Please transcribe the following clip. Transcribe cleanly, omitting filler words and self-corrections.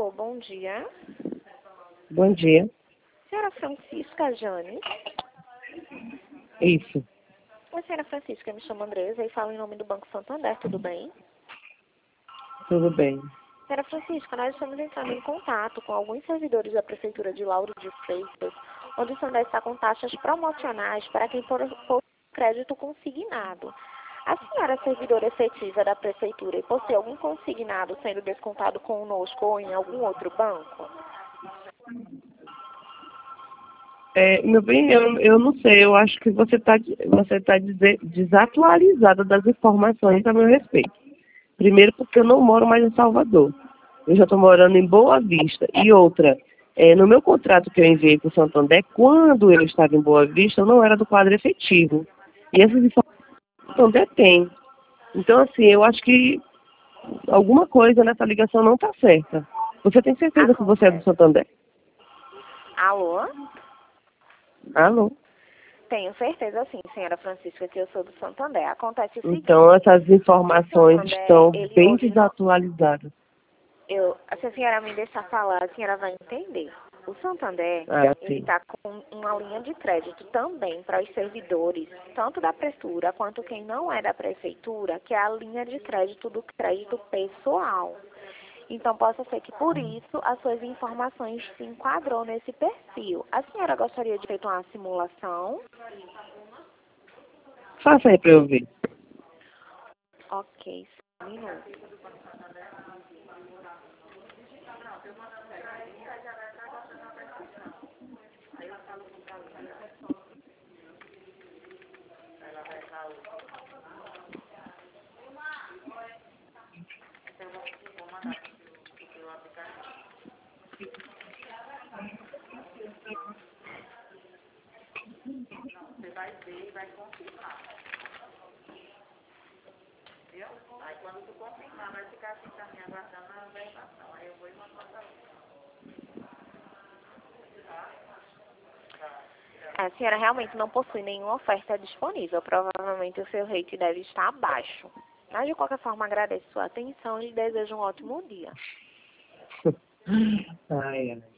Alô, bom dia. Bom dia. Senhora Francisca Jane. Isso. Oi, senhora Francisca, eu me chamo Andresa e falo em nome do Banco Santander, tudo bem? Tudo bem. Senhora Francisca, nós estamos entrando em contato com alguns servidores da Prefeitura de Lauro de Freitas, onde o Santander está com taxas promocionais para quem for crédito consignado. A senhora é servidora efetiva da Prefeitura e possui algum consignado sendo descontado conosco ou em algum outro banco? Meu bem, eu não sei, eu acho que você tá desatualizada das informações a meu respeito. Primeiro porque eu não moro mais em Salvador. Eu já estou morando em Boa Vista. E outra, no meu contrato que eu enviei para o Santander, quando eu estava em Boa Vista, eu não era do quadro efetivo. E essas informações o Santander tem. Então, assim, eu acho que alguma coisa nessa ligação não está certa. Você tem certeza que você é do Santander? Alô? Alô? Tenho certeza sim, senhora Francisca, que eu sou do Santander. Acontece o seguinte, Então, essas informações Santander, estão ele bem hoje não... desatualizadas. Se a senhora me deixar falar, a senhora vai entender. O Santander, ele Sim. está com uma linha de crédito também para os servidores, tanto da Prefeitura quanto quem não é da Prefeitura, que é a linha de crédito do crédito pessoal. Então, possa ser que por isso as suas informações se enquadrou nesse perfil. A senhora gostaria de feito uma simulação? Faça aí para eu ver. Ok, só um minuto. Você vai ver e vai confirmar. Viu? Aí quando tu confirmar, vai ficar assim pra mim aguardando a verificação. Aí eu vou e mando pra você. A senhora realmente não possui nenhuma oferta disponível. Provavelmente o seu rate deve estar abaixo. Mas de qualquer forma, agradeço sua atenção e desejo um ótimo dia. Ai, ai.